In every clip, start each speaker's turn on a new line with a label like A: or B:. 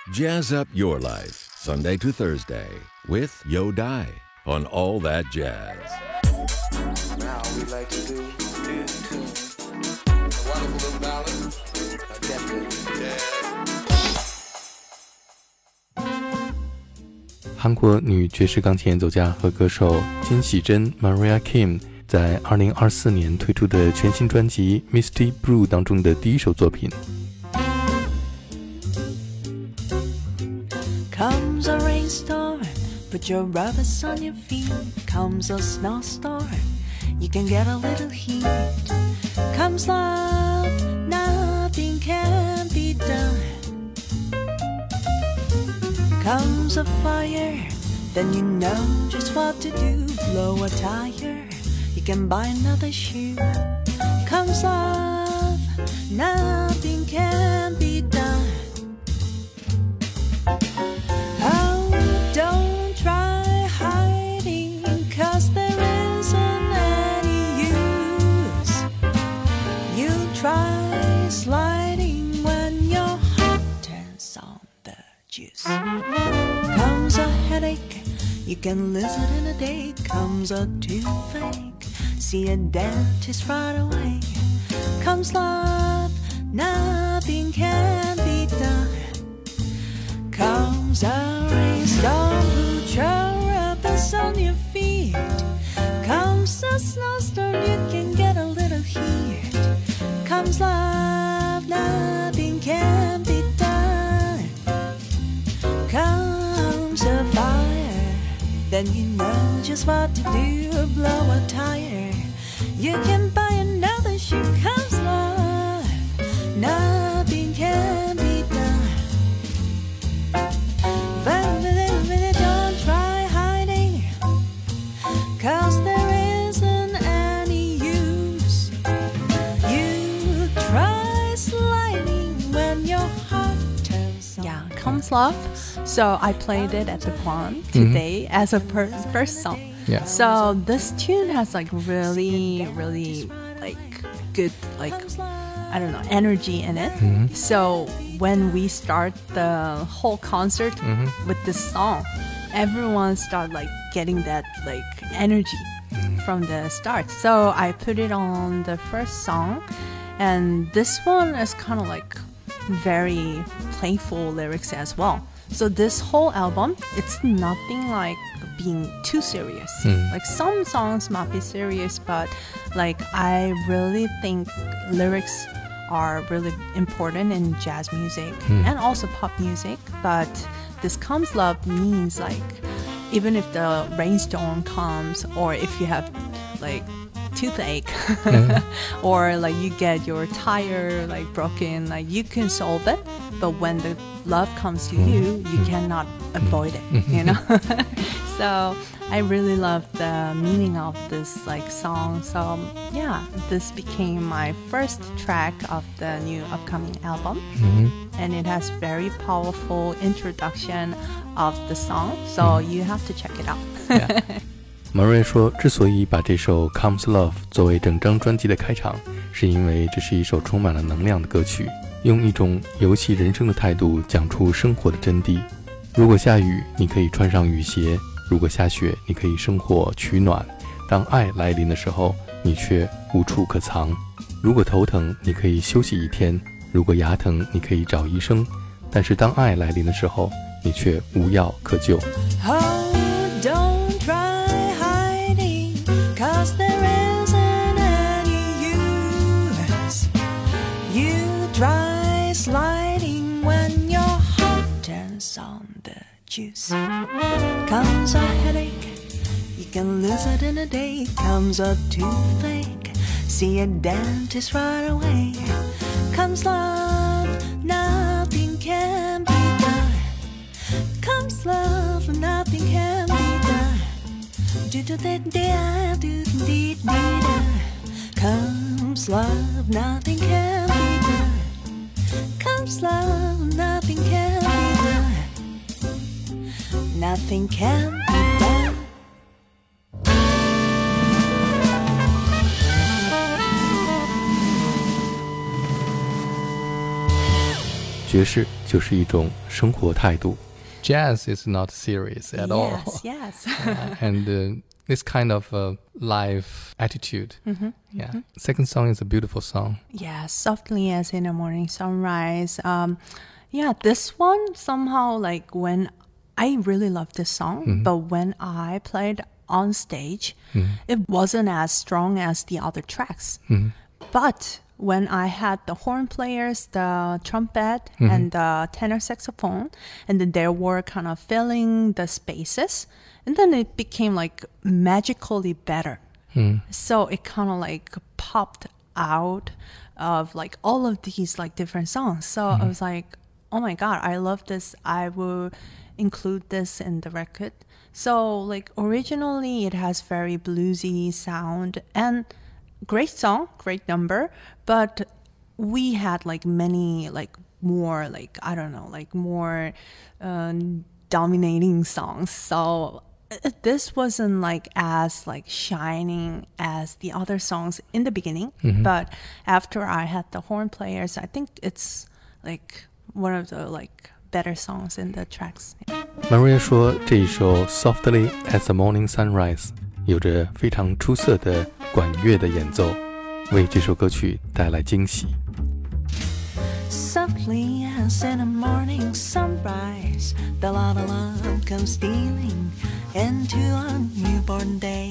A: Jazz up your life, Sunday to Thursday, with Yo Dai on All That Jazz.
B: Now we like to do in tune. A wonderful little ballad, attempted jazz.
C: 韩国女爵士钢琴演奏家和歌手金喜珍 Mariah Kim 在2024年推出的全新专辑 Misty Blue 当中的第一首作品。
D: Comes a rainstorm, put your rubbers on your feet. Comes a snowstorm, you can get a little heat. Comes love, nothing can be done. Comes a fire, then you know just what to do. Blow a tire, you can buy another shoe. Comes love, nothing can be done. Oh, don't try hiding, 'cause there isn't any use. You try sliding when your heart turns on the juice. Comes a headache, you can lose it in a day. Comes a toothache, see a dentist right away. Comes love, nothing can be done. Comes a rainstorm, put your rubbers on your feet. Comes a snowstorm, you can get a little heat. Comes love, nothing can be done. Comes a fire, then you know just what to do. Blow a tire, you can buy another shoe. Comes love, nothing can be done. Don't try hiding, 'cause there isn't any use. You try sliding when your heart turns on.
E: Yeah, Comes Love. So I played it at the prom today as a first song.
C: Yeah.
E: So this tune has like really like good like I don't know energy in it. So when we start the whole concert with this song, everyone start like getting that like energy from the start. So I put it on the first song, and this one is kind of like very playful lyrics as well. So this whole album, it's nothing like being too serious. Like some songs might be serious, but like I really think lyrics are really important in jazz music and also pop music. But this Comes Love means like even if the rainstorm comes, or if you have like toothache or like you get your tire like broken, like you can solve it. But when the love comes to you, you cannot avoid it, you know. So I really love the meaning of this like song. So yeah, this became my first track of the new upcoming album. And it has very powerful introduction of the song. So you have to check it out.
C: Yeah. Mariah 说，之所以把这首 Comes Love 作为整张专辑的开场，是因为这是一首充满了能量的歌曲，用一种游戏人生的态度讲出生活的真谛。如果下雨，你可以穿上雨鞋；如果下雪，你可以生火取暖。当爱来临的时候，你却无处可藏。如果头疼，你可以休息一天；如果牙疼，你可以找医生。但是当爱来临的时候，你却无药可救。
D: Don't try hiding, 'cause there isn't any use. You try sliding when your heart turns on the juice. Comes a headache, you can lose it in a day. Comes a toothache, see a dentist right away. Comes love, nothing can be done. Comes love, nothing can be done. Comes love, nothing can be done. Comes love, nothing can be done. Nothing can be done.
C: 爵士就是一种生活态度。Jazz is not serious at all.
E: Yes.
C: And this kind of live attitude. Yeah. Second song is a beautiful song.
E: Yeah, softly as in a morning sunrise. Yeah, this one somehow like when I really love this song, but when I played on stage, it wasn't as strong as the other tracks. But when I had the horn players, the trumpet, and the tenor saxophone, and then they were kind of filling the spaces, and then it became like magically better. So it kind of like popped out of like all of these like different songs. So I was like, oh my God, I love this. I will include this in the record. So like originally it has very bluesy sound and great song, great number, but we had like many like more like, I don't know, like more dominating songs. So this wasn't like as like shining as the other songs in the beginning, but after I had the horn players, I think it's like one of the like better songs in the tracks.
C: Maria 说这一首 Softly as a Morning Sunrise 有着非常出色的管乐的演奏，为这首歌曲带来惊喜。
D: Softly as in a morning sunrise, the light of love comes stealing into a newborn day.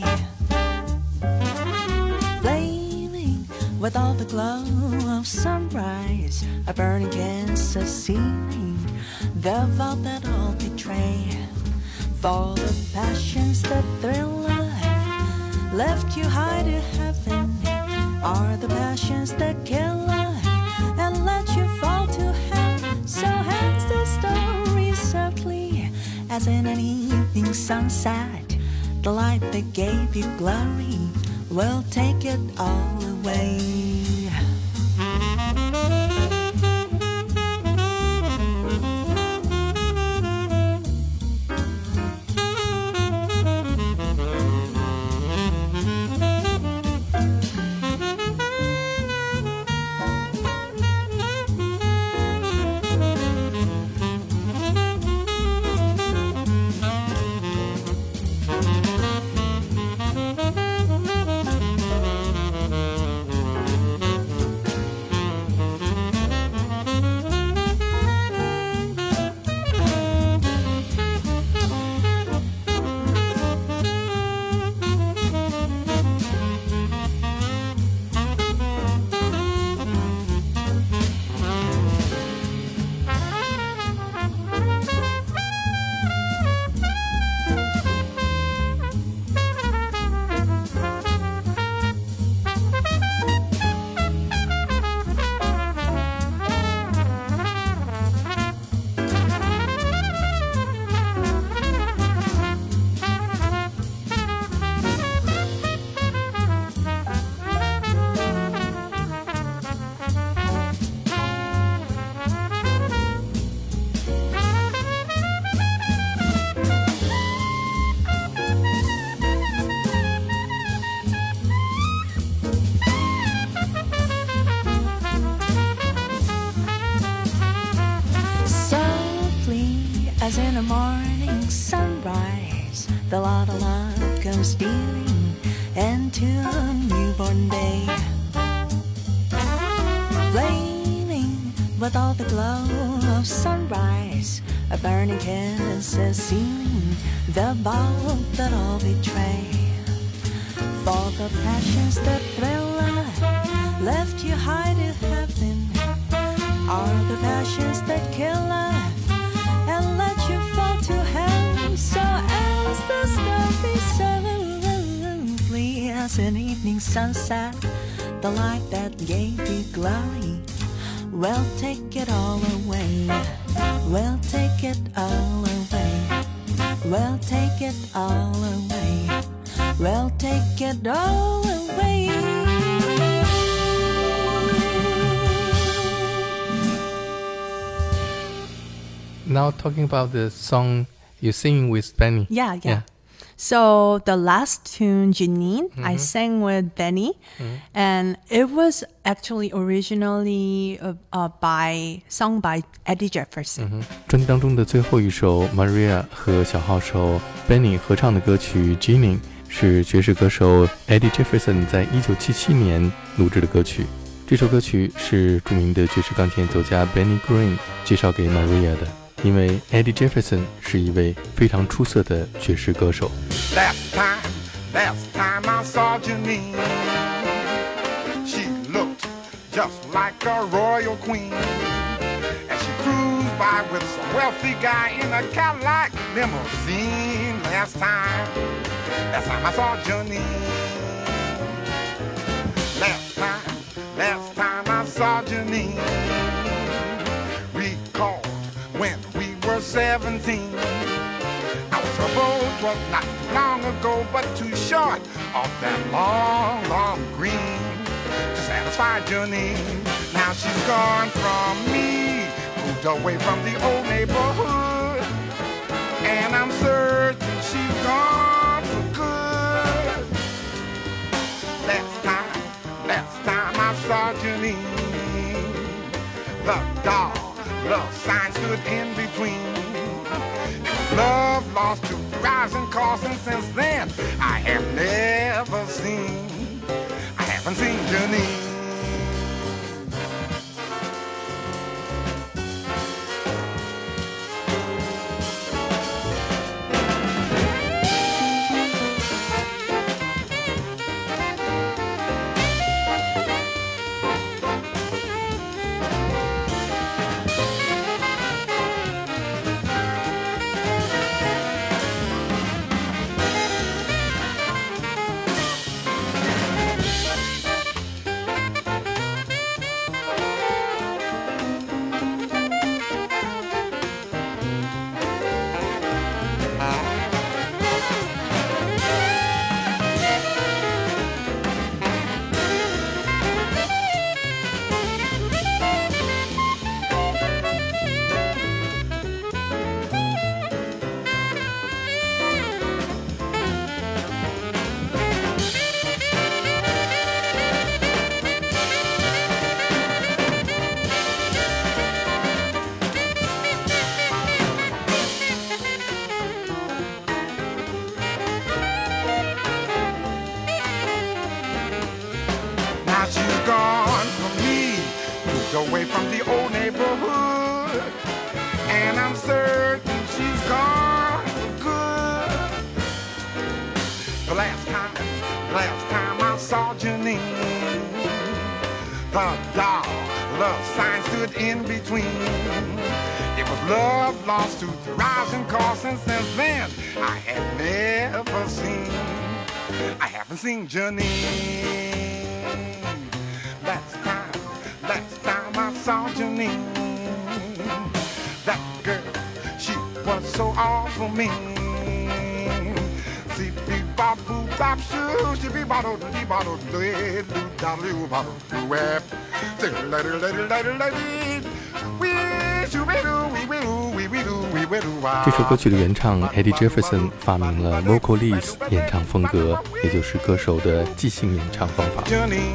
D: Flaming with all the glow of sunrise, a burning against the ceiling, the vault that all betray. For the passions that thrill life, left you high to heaven, are the passions that kill life and let you fall to hell. So ends the story softly as in an evening sunset. The light that gave you glory will take it all away. As in a morning sunrise, the light of love comes stealing into a newborn day. Flaming with all the glow of sunrise, a burning kiss is sealing the vault that all betray. For the passions that thrill life, left you high to heaven, are the passions that kill life and let you fall to hell. So as the story suddenly as an evening sunset, the light that gave you glory will take it all away. We'll take it all away. We'll take it all away. We'll take it all away.
C: Now talking about the song you sing with Benny.
E: Yeah. So the last tune, Janine, I sang with Benny, and it was actually originally sung by Eddie Jefferson.
C: 专辑当中的最后一首 Maria 和小号手 Benny 合唱的歌曲 Ginny 是爵士歌手 Eddie Jefferson 在1977年录制的歌曲。这首歌曲是著名的爵士钢琴演奏家 Benny Green 介绍给 Maria 的，因为 Eddie Jefferson 是一位非常出色的爵士歌手。
F: Last time I saw Janine, she looked just like a royal queen, and she cruised by with some wealthy guy in a Cadillac limousine. Last time I saw Janine. Last time I saw Janine, recalled when we were 17. I was her beau, 'twas not too long ago, but too short of that long green to satisfy Janine. Now she's gone from me, moved away from the old neighborhood, and I'm certain she's gone for good. Last time I saw Janine, the dollar sign stood in between. Love lost to rising costs, and since then I haven't seen Janine. She's gone from me, moved away from the old neighborhood, and I'm certain she's gone for good. The last time I saw Janine, the dollar sign stood in between. It was love lost to the rising costs, and since then I haven't seen Janine. Last time I saw Janine, that girl, she was so all for me. See, bop boo bop shoo, she be bottle dee bottle dee doo doo bottle doo web. Say lady lady lady lady, we shoo be doo we doo we doo we doo wow.
C: 这首歌曲的原唱 Eddie Jefferson 发明了 Vocalese 演唱风格，也就是歌手的即兴演唱方法。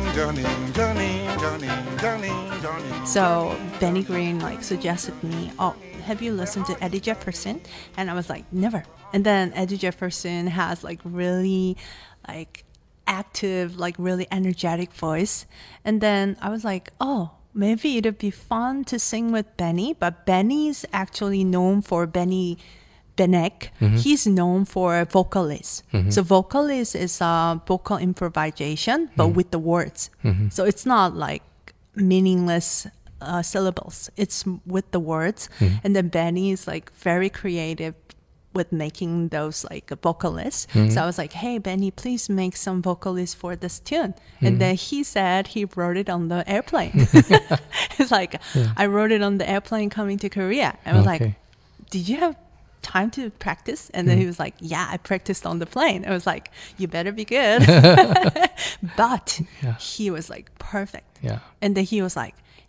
E: So Benny Green suggested me, oh, have you listened to Eddie Jefferson? And I was like, never. And then Eddie Jefferson has really active, really energetic voice. And then I was like, oh, maybe it'd be fun to sing with Benny. But Benny's actually known for Benny Benek. He's known for vocalist. So vocalist is vocal improvisation, but with the words. So it's not meaningless syllables. It's with the words. And then Benny is very creative with making those vocalists. So I was like, hey, Benny, please make some vocalists for this tune. And then he said he wrote it on the airplane. It's I wrote it on the airplane coming to Korea. I was like, did you have time to practice? And then he was like, yeah, I practiced on the plane. I was like, you better be good. But he was perfect.
C: Yeah.
E: And then he was like,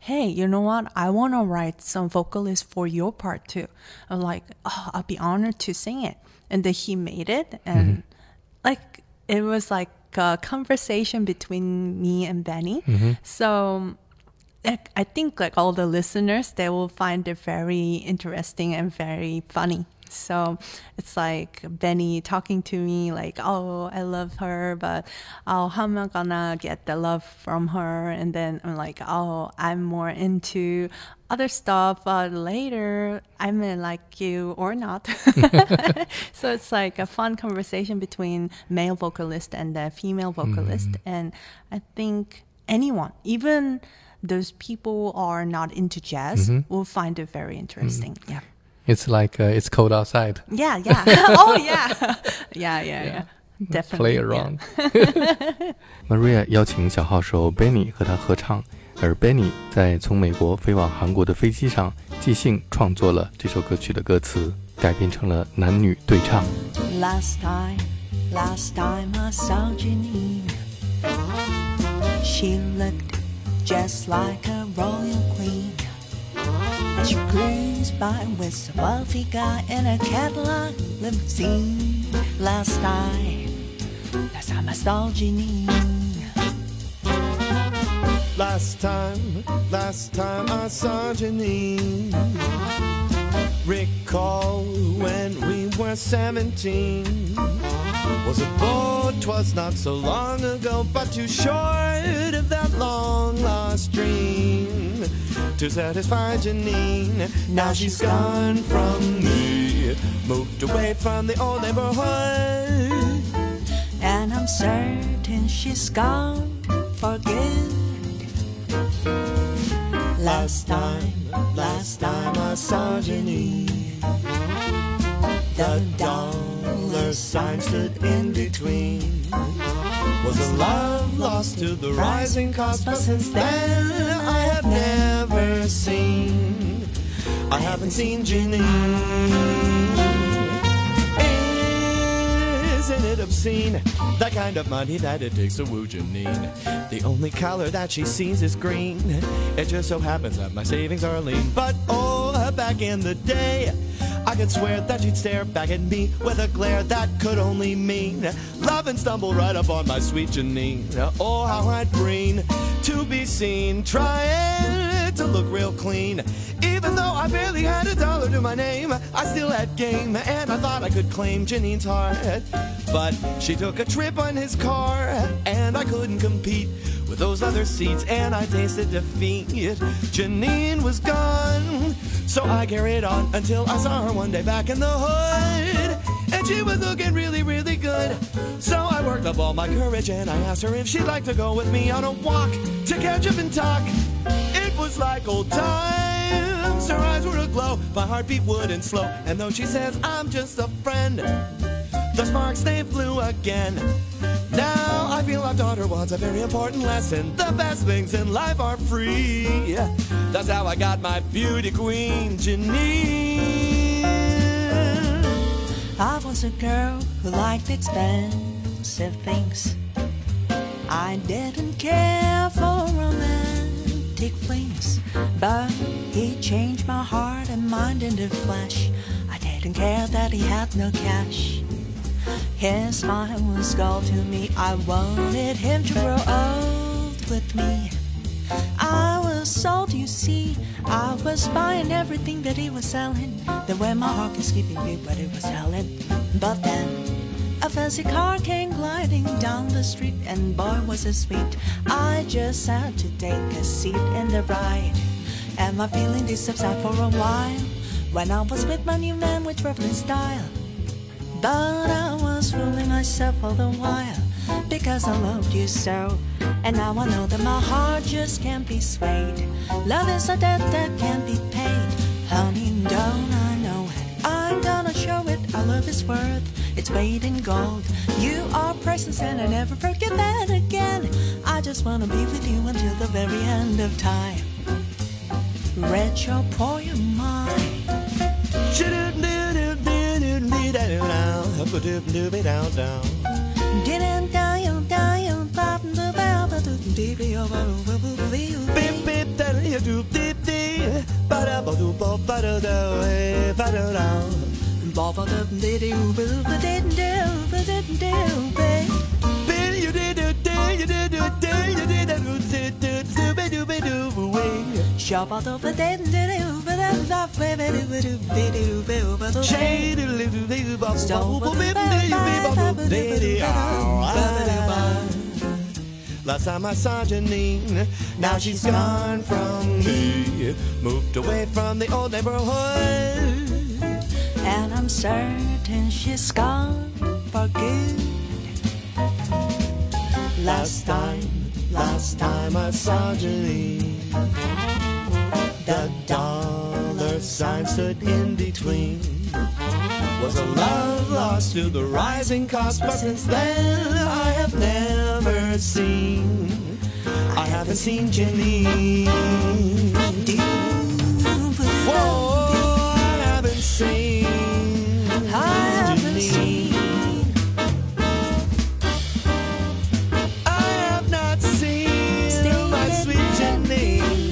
E: hey, you know what? I want to write some vocalist for your part too. I'm like, oh, I'll be honored to sing it. And then he made it. And like, it was like a conversation between me and Benny. So I think like all the listeners, they will find it very interesting and very funny. So it's like Benny talking to me like, oh, I love her, but how am I gonna get the love from her? And then I'm like, oh, I'm more into other stuff, but later I may like you or not. So it's like a fun conversation between male vocalist and the female vocalist. And I think anyone, even those people who are not into jazz, will find it very interesting. Yeah.
C: It's like it's cold outside.
E: Yeah. Oh, yeah. Yeah. Definitely.
C: Play around. Maria 邀请小号手 Benny 和他合唱，而 Benny 在从美国飞往韩国的飞机上即兴创作了这首歌曲的歌词，改编成了男女对唱。
D: Last time I saw Janine, she looked just like a royal queen. And she cruised by with a wealthy guy in a Cadillac limousine. Last time I saw Janine.
G: Last time I saw Janine. Recall when we were 17. Was a boat, 'twas not so long ago, but too short of that long lost dream to satisfy Janine. Now she's gone from me, moved away from the old neighborhood,
D: And I'm certain she's gone for good. Last time I saw Janine.
G: the dollar sign stood in between. Was a love lost to the rising cost, but since then I have never seen. I haven't seen Janine. Isn't it obscene? The kind of money that it takes to woo Janine. The only color that she sees is green. It just so happens that my savings are lean. But oh, back in the day, I could swear that she'd stare back at me with a glare that could only mean love, and stumble right up on my sweet Janine. Oh, how I'd preen to be seen, trying to look real clean. Even though I barely had $1 to my name, I still had game, and I thought I could claim Janine's heart. But she took a trip on his car, and I couldn't compete with those other seats, and I tasted defeat. Janine was gone, so I carried on until I saw her one day back in the hood, and she was looking really, really good. So I worked up all my courage, and I asked her if she'd like to go with me on a walk to catch up and talk. It was like old times, her eyes were aglow, my heart beat wood and slow, and though she says I'm just a friend, the sparks they flew again. Now I feel I've taught her what's a very important lesson. The best things in life are free. That's how I got my beauty queen, Janine.
D: I was a girl who liked expensive things. I didn't care for romantic flings, but he changed my heart and mind in a flash. I didn't care that he had no cash. His smile was gold to me. I wanted him to grow old with me. I was sold, you see. I was buying everything that he was selling. Then when my heart was skipping beat what he was selling. But then a fancy car came gliding down the street, and boy was it sweet. I just had to take a seat in the ride, and my feeling did subside for a while when I was with my new man with traveling style. But I was fooling myself all the while, because I loved you so. And now I know that my heart just can't be swayed. Love is a debt that can't be paid. Honey, don't I know it? I'm gonna show it. Our love is worth its weight in gold. You are precious and I never forget that again. I just wanna be with you until the very end of time. Retro poem mine.
G: Beep, beep, Last time I saw Janine, now she's gone from me, moved away from the old neighborhood.
D: And I'm certain she's gone for good.
G: Last time I saw Janine, the dollar sign stood in between. Was a love lost to the rising cost, but since then I have never seen. I haven't seen Janine. Whoa, I haven't seen. Janine. I have not seen my sweet Janine.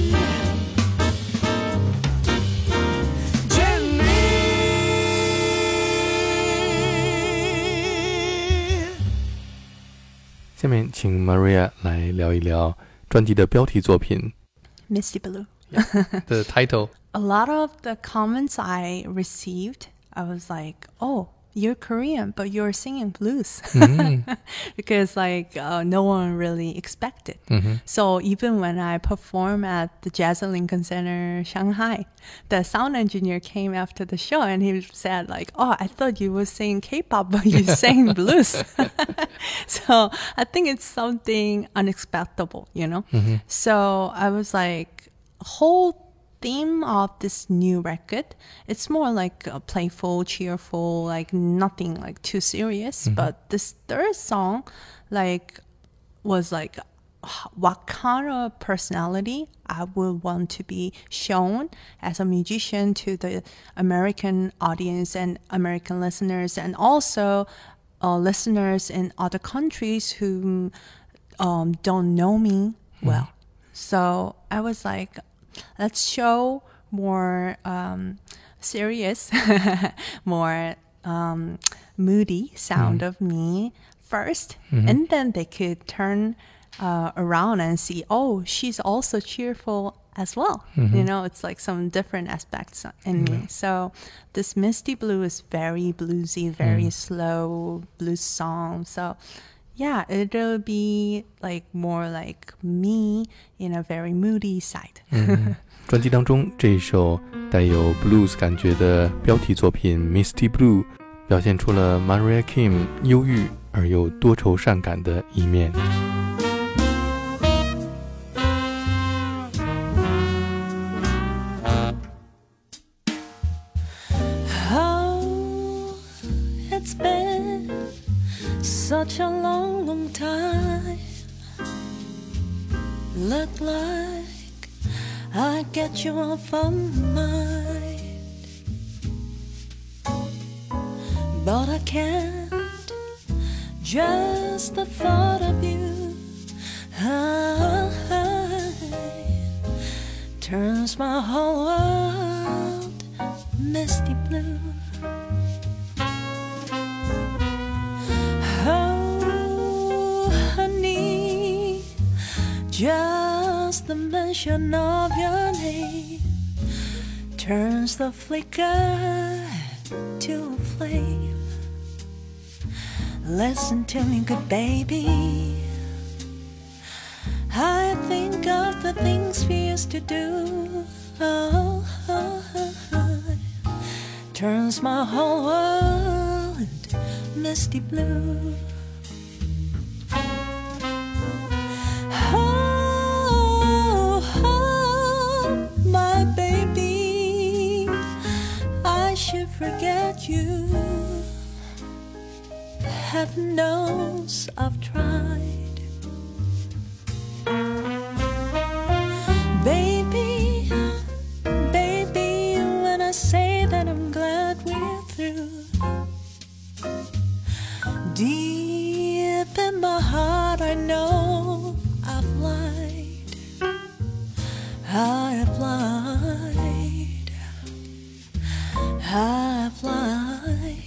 C: 下面请 Maria 来聊一聊专辑的标题作品
E: Misty Blue.
C: The title.
E: A lot of the comments I received, I was like, oh, you're Korean, but you're singing blues. Because no one really expected. So even when I perform at the Jazz Lincoln Center, Shanghai, the sound engineer came after the show and he said oh, I thought you were singing K-pop, but you sang blues. So I think it's something unexpected, you know? So I was like, whole theme of this new record, it's more like a playful, cheerful, nothing too serious. But this third song was what kind of personality I would want to be shown as a musician to the American audience and American listeners, and also listeners in other countries who don't know me well. So I was like, let's show more serious, more moody sound of me first, and then they could turn around and see, oh, she's also cheerful as well. You know, it's like some different aspects in me. So this Misty Blue is very bluesy, very slow blues song. So yeah, it'll be more like me in a very moody side.
C: 专辑当中这一首带有 blues 感觉的标题作品 Misty Blue 表现出了 Mariah Kim 忧郁而又多愁善感的一面。
D: It's been such a long, long time. Look like I get you off of mind, but I can't. Just the thought of you turns my whole world misty blue. Oh, honey, just the mention of your name turns the flicker to a flame. Listen to me, good baby. I think of the things we used to do. Turns my whole world misty blue. Oh, my baby, I should forget you. Heaven knows I've tried. Baby, baby, when I say that I'm glad we're through, deep in my heart I know I've lied. I've lied.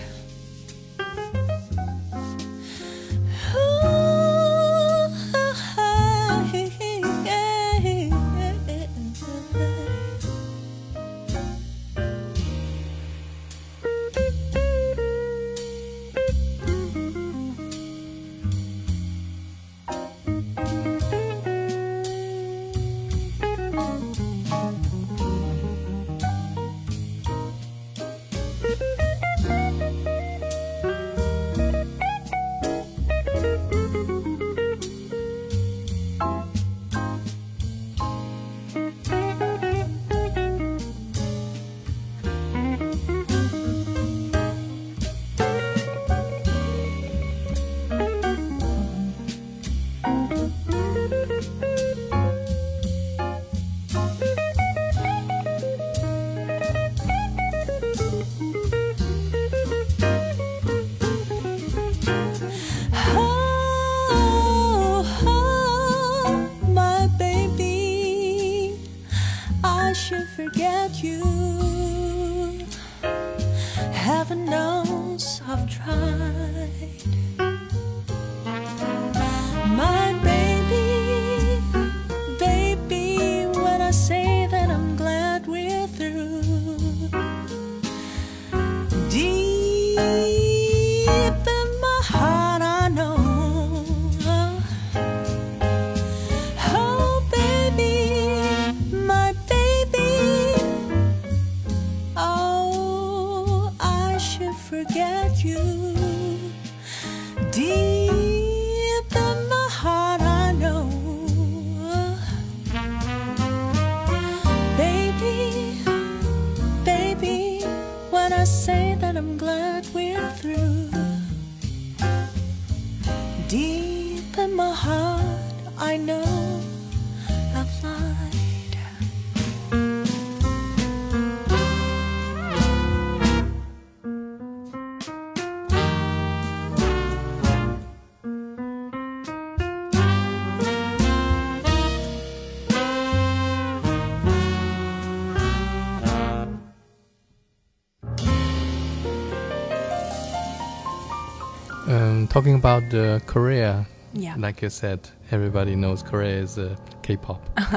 D: Forget you. Heaven knows I've tried. My baby, baby, when I say that I'm glad we're through, deep in my heart I know. Oh baby, my forget you. Deep in my heart I know. Baby, baby, when I say that I'm glad we're through, deep in my heart I know I've lied.
C: Talking about Korea,
E: Yeah.
C: like you said, everybody knows Korea is K-pop.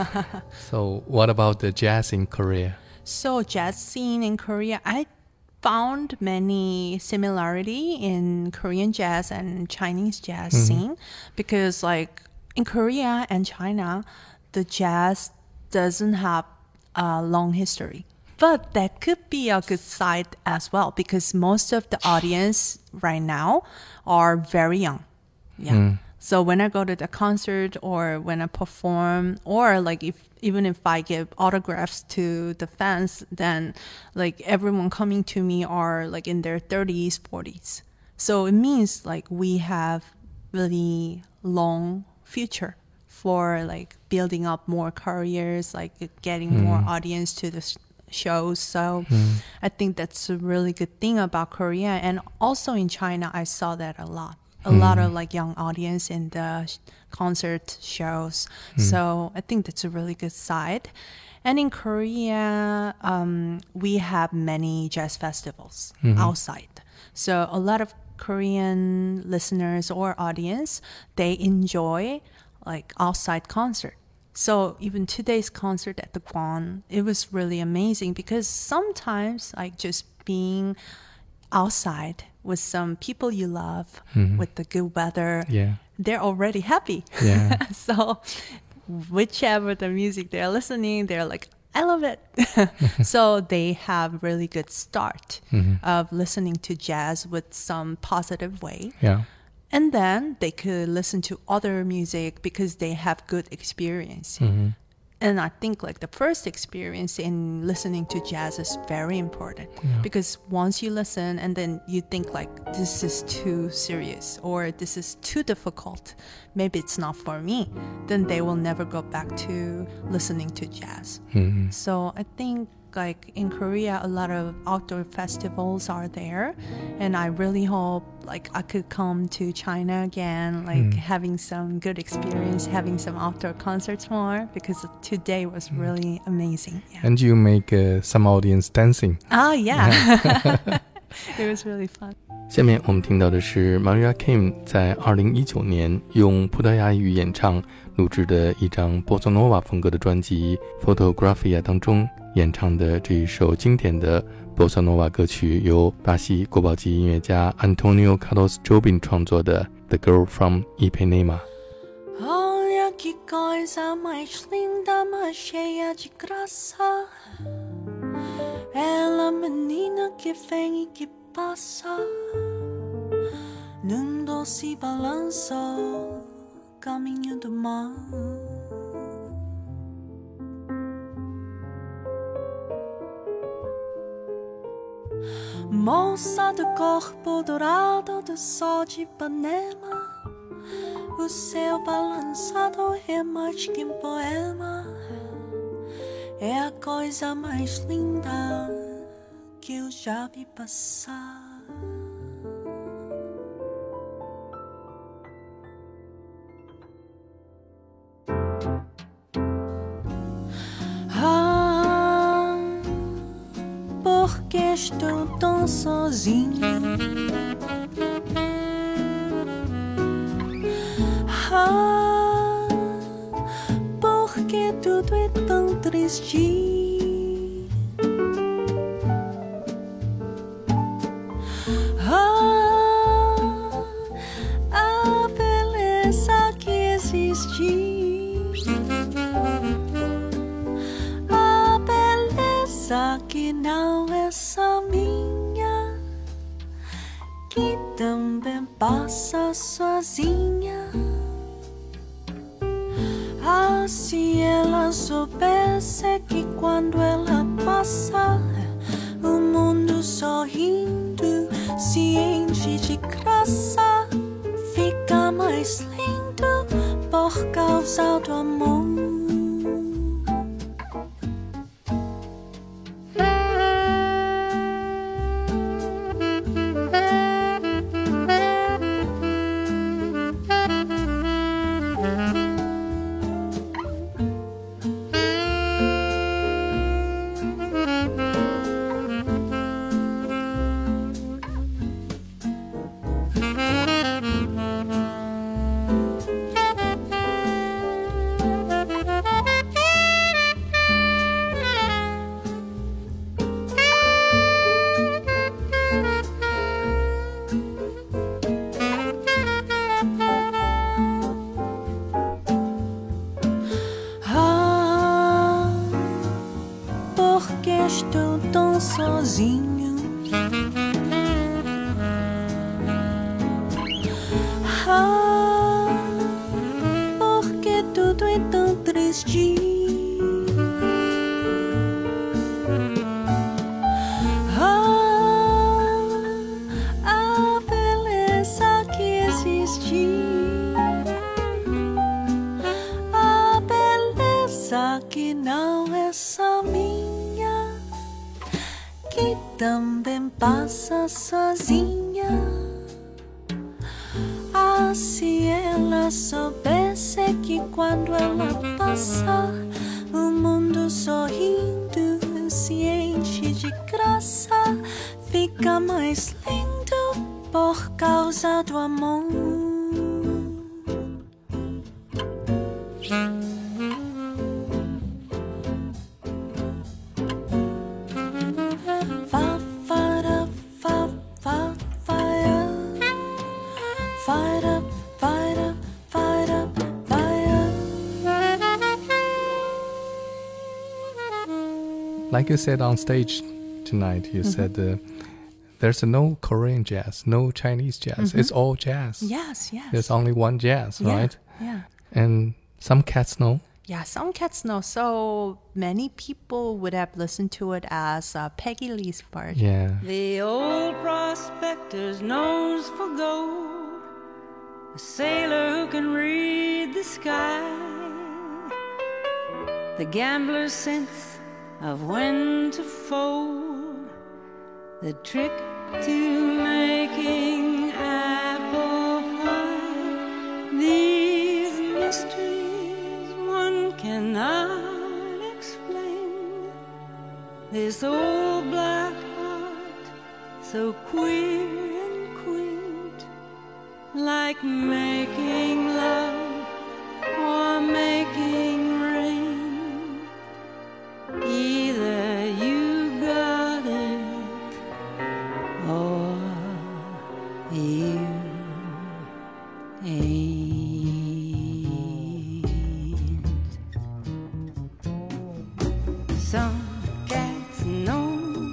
C: So what about the jazz in Korea?
E: So jazz scene in Korea, I found many similarity in Korean jazz and Chinese jazz scene, because like in Korea and China, the jazz doesn't have a long history. But that could be a good side as well, because most of the audience right now are very young. Yeah. So when I go to the concert or when I perform, or like even if I give autographs to the fans, then like everyone coming to me are like in their 30s, 40s. So it means like we have really long future for like building up more careers, like getting more audience to the shows. So I think that's a really good thing about Korea. And also in China, I saw that a lot of like young audience in the concert shows. So I think that's a really good side. And in Korea, we have many jazz festivals outside. So a lot of Korean listeners or audience, they enjoy like outside concert. So even today's concert at the Gwon, it was really amazing, because sometimes like just being outside with some people you love, with the good weather, they're already happy.
C: Yeah.
E: So whichever the music they're listening, they're like, I love it. So they have really good start of listening to jazz with some positive way.
C: Yeah.
E: And then they could listen to other music because they have good experience. And I think like the first experience in listening to jazz is very important, because once you listen and then you think like this is too serious or this is too difficult, maybe it's not for me, then they will never go back to listening to jazz. So I think like in Korea, a lot of outdoor festivals are there, and I really hope like I could come to China again, like having some good experience, having some outdoor concerts more, because today was really amazing. Yeah.
C: And you make some audience dancing.
E: Oh yeah. It was really fun.
C: 下面我们听到的是 Mariah Kim 在2019年用葡萄牙语演唱录制的一张 Bossa Nova 风格的专辑 Fotografia 当中演唱的这一首经典的 Bossa Nova 歌曲，由巴西国宝级音乐家 Antonio Carlos Jobim 创作的 The Girl from Ipanema。
D: Olha que coisa mais linda, mais cheia de graça. Ela menina que vem e que passa num doce balanço, caminho do mar. Moça do corpo dourado do sol de Ipanema, o céu balançado é mais que um poema. É a coisa mais linda que eu já vi passar. Ah, porque estou tão sozinho. Ah, porque tudo é tão triste. Ah, a beleza que existe, a beleza que não é só minha, que também passa sozinha. Ah, se ela soubesse que quando ela passa, o mundo sorrindo se enche de graça, fica mais lindo por causa do amor. Estou tão sozinho. Ah, porque tudo é tão triste. Ah, a beleza que existe, a beleza que não é só minha, que também passa sozinha. Ah, se ela soubesse que quando ela passa, o mundo sorrindo se enche de graça, fica mais lindo por causa do amor.
C: Like you said on stage tonight, you said there's no Korean jazz, no Chinese jazz. It's all jazz.
E: Yes.
C: There's only one jazz, right?
E: Yeah.
C: And some cats know.
E: Yeah, some cats know. So many people would have listened to it as Peggy Lee's part.
C: Yeah.
D: The old prospector's nose for gold, a sailor who can read the sky, the gambler's sense
H: of when to fold, the trick to making apple pie. These mysteries one cannot explain. This old black heart, so queer and quaint, like making love or making rain. Either you got it or you ain't. Some cats know,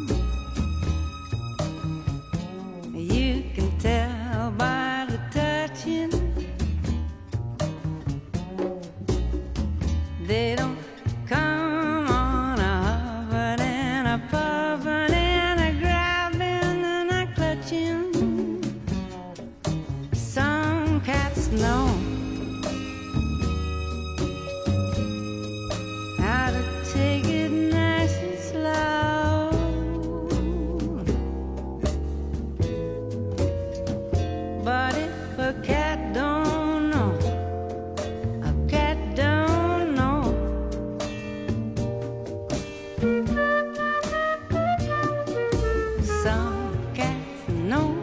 H: you can tell by the touching. They don't come on a huffing and a puffing and a grabbing and a clutching. Some cats know how to take it nice and slow. But if a cat don't know, a cat don't know. Some cats know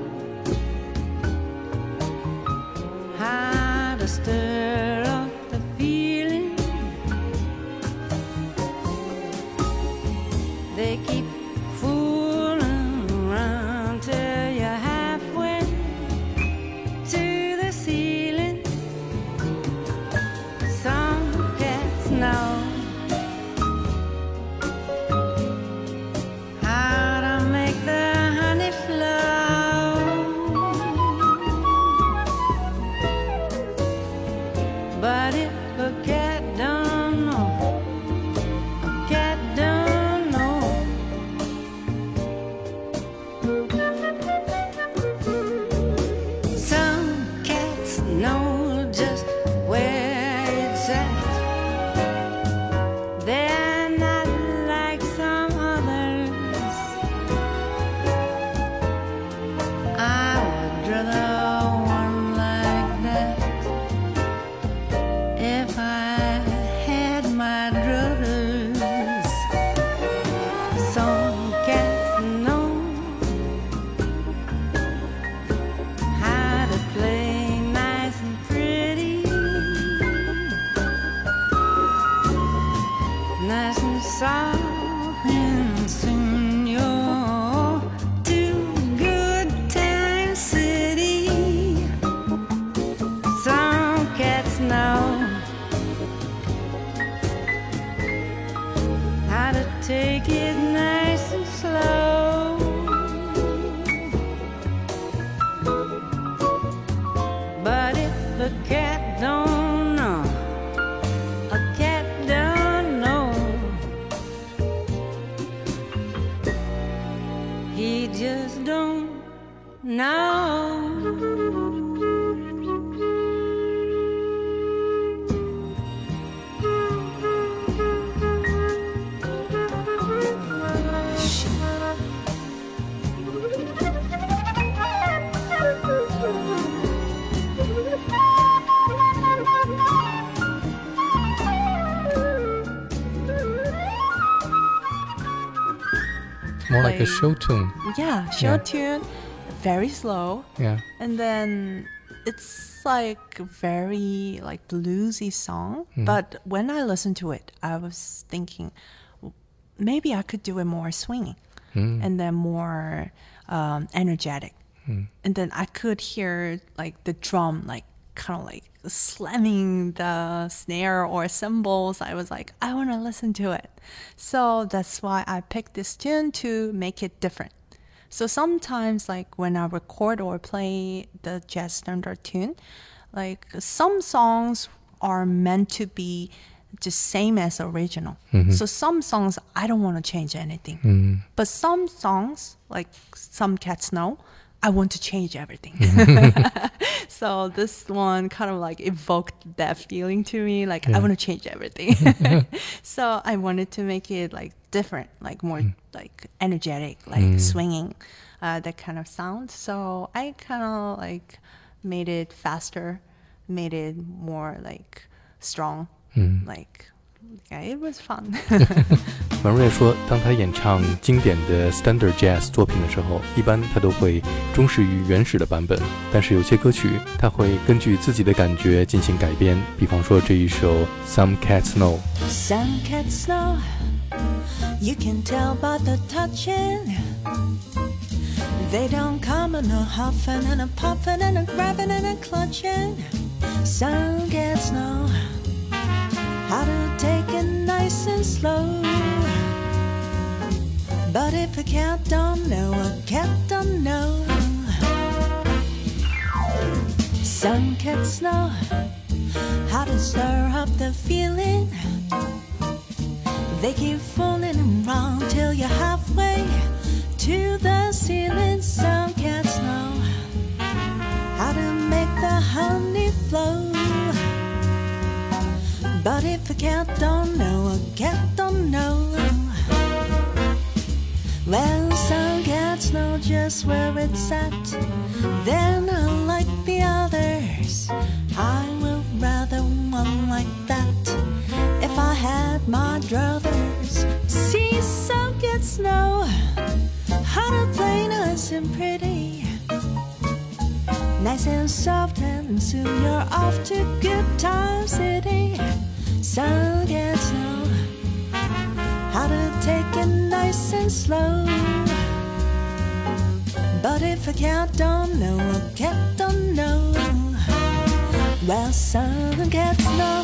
H: how to stir up the feeling. They keep fooling around till you're halfway to the ceiling. Some cats know how to make the honey flow. But if a cat don't know, a cat don't know. Some cats know just where it's at. They're not like some others. I would rather one like that if I had my druthers. Some cats know how to play nice and pretty, nice and soft, and soon you're to Good Time City. Some cats know how to take it nice and slow. But if a cat don't know, a cat don't know. He just don't know.
C: More like a show tune.
E: Yeah, show
C: Yeah.
E: tune, very slow.
C: Yeah.
E: And then it's like very like bluesy song. But when I listened to it, I was thinking maybe I could do it more swinging and then more energetic. And then I could hear like the drum like kind of like slamming the snare or cymbals. I was like, I want to listen to it. So that's why I picked this tune to make it different. So sometimes like when I record or play the jazz standard tune, like some songs are meant to be just same as original. So some songs I don't want to change anything. But some songs, like Some Cats Know, I want to change everything. So this one kind of like evoked that feeling to me, like I want to change everything. So I wanted to make it like different, like more like energetic, like swinging, that kind of sound. So I kind of like made it faster, made it more like strong, like yeah, it was fun.
C: Maria 说，当她演唱经典的 standard jazz 作品的时候，一般她都会忠实于原始的版本，但是有些歌曲她会根据自己的感觉进行改编，比方说这一首 Some Cats Know。
D: Some cats know, you can tell by the touching. They don't come in a huffing and a puffing and a grabbing and a clutching. Some cats know how to take it nice and slow. But if a cat don't know, a cat don't know. Some cats know how to stir up the feeling. They keep fooling around till you're halfway to the ceiling. Some cats know how to make the honey flow. But if a cat don't know, a cat don't know. Well, some cats know just where it's at. They're not like the others. I would rather one like that if I had my druthers. See, some cats know how to play nice and pretty, nice and soft, and soon you're off to Good Time City. Some cats know how to take it nice and slow. But if a cat don't know, a cat don't know. Well, some cats know.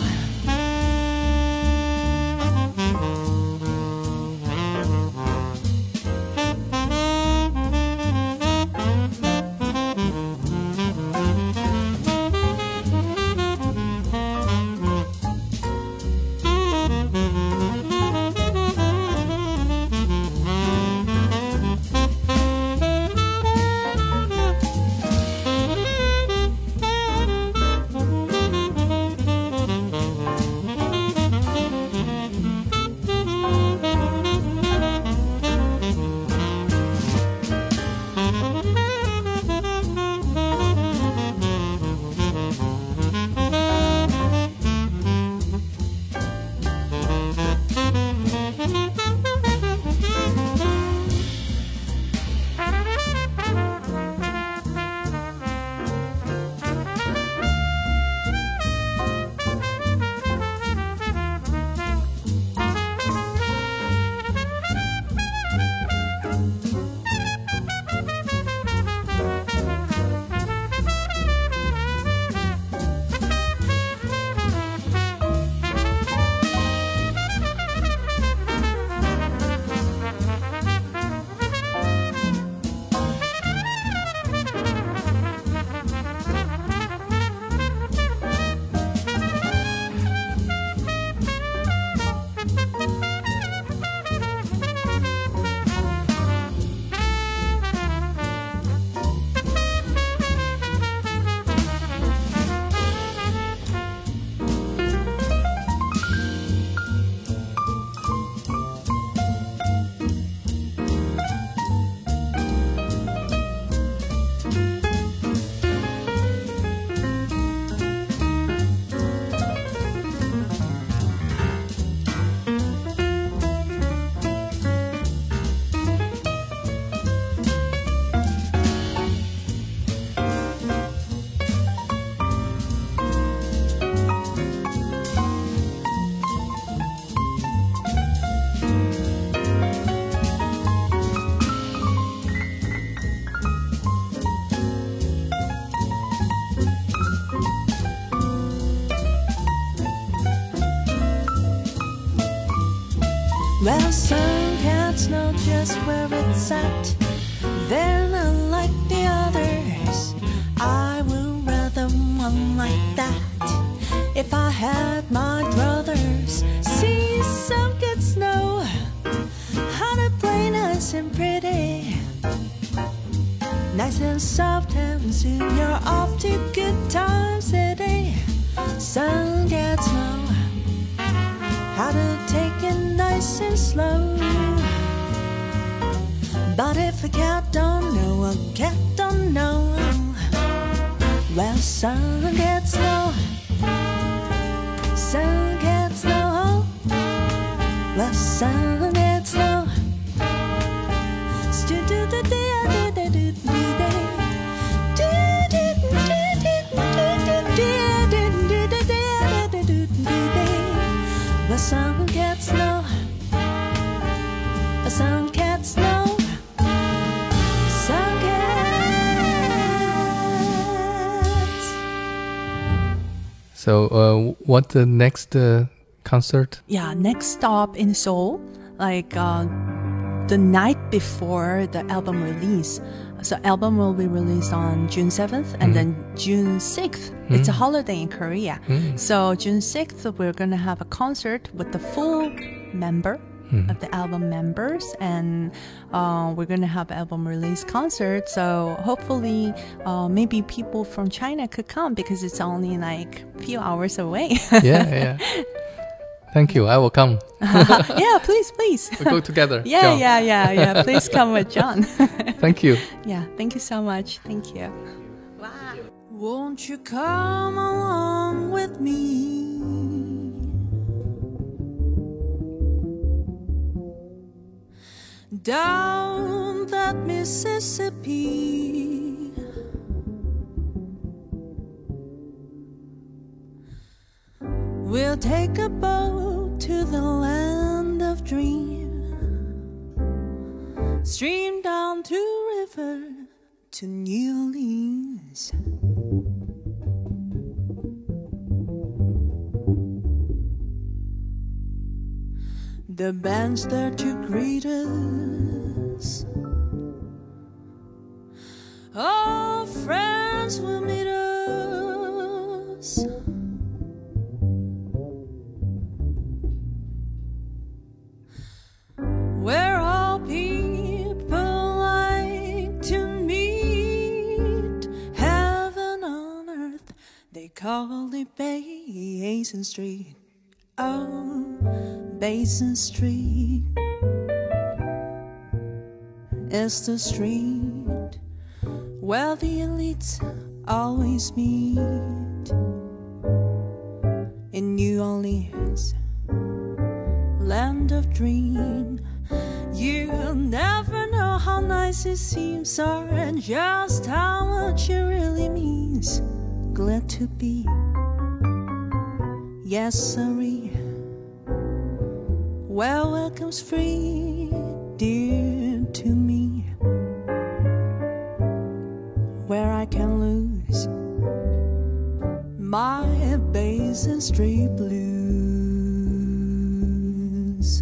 D: Well, some cats know just where it's at. They're not like the others. I would rather one like that if I had my druthers. See, some cats know how to play nice and pretty, nice and soft, and soon you're off to good times today. Sun gets low, how to take it nice and slow. But if a cat don't know, a cat don't know. Well, sun gets low, sun gets low. Well, sun gets low. The sun gets low, the sun gets low, sun gets.
C: So, what the next concert?
E: Yeah, next stop in Seoul, like the night before the album release. So album will be released on June 7th and then June 6th. It's a holiday in Korea. So June 6th, we're going to have a concert with the full member of the album members, and we're going to have album release concert. So hopefully maybe people from China could come because it's only like a few hours away.
C: Yeah. Thank you. I will come.
E: Yeah, please.
C: We go together.
E: Yeah,
C: John.
E: yeah. Please come with John.
C: Thank you.
E: Yeah, thank you so much. Thank you. Wow. Won't you come along with me? Down that Mississippi. We'll take a boat to the land of dream. Stream down to river to New Orleans. The band's there to greet us. All friends will meet us. Where all people like to meet. Heaven on earth, they call it Basin Street. Oh, Basin Street is the street where the elites always meet. In New Orleans, land of dream, you'll never know how nice it seems, or just how much it really means. Glad to be, yes sirree, where welcome's free, dear to me, where I can lose my Basin Street blues.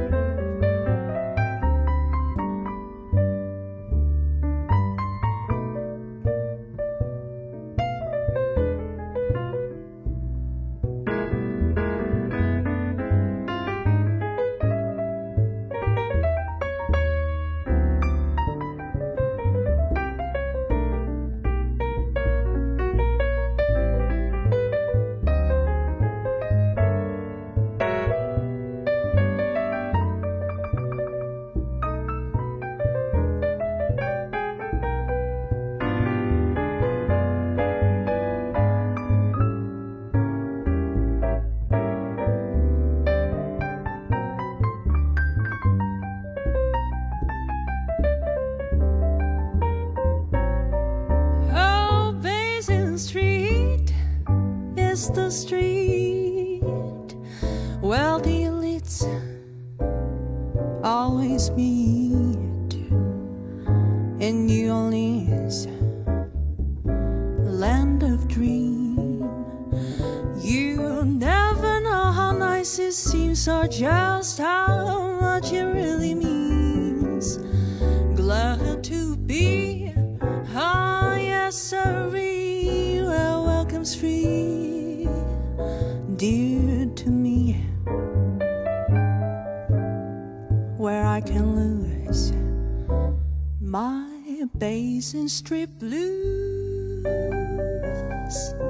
E: The street where the elites always meet. In New Orleans, land of dream, you'll never know how nice it seems, or just how much it really means. Glad to be, oh yes sirree, where welcome's free, dear to me, where I can lose
D: my basin strip blues.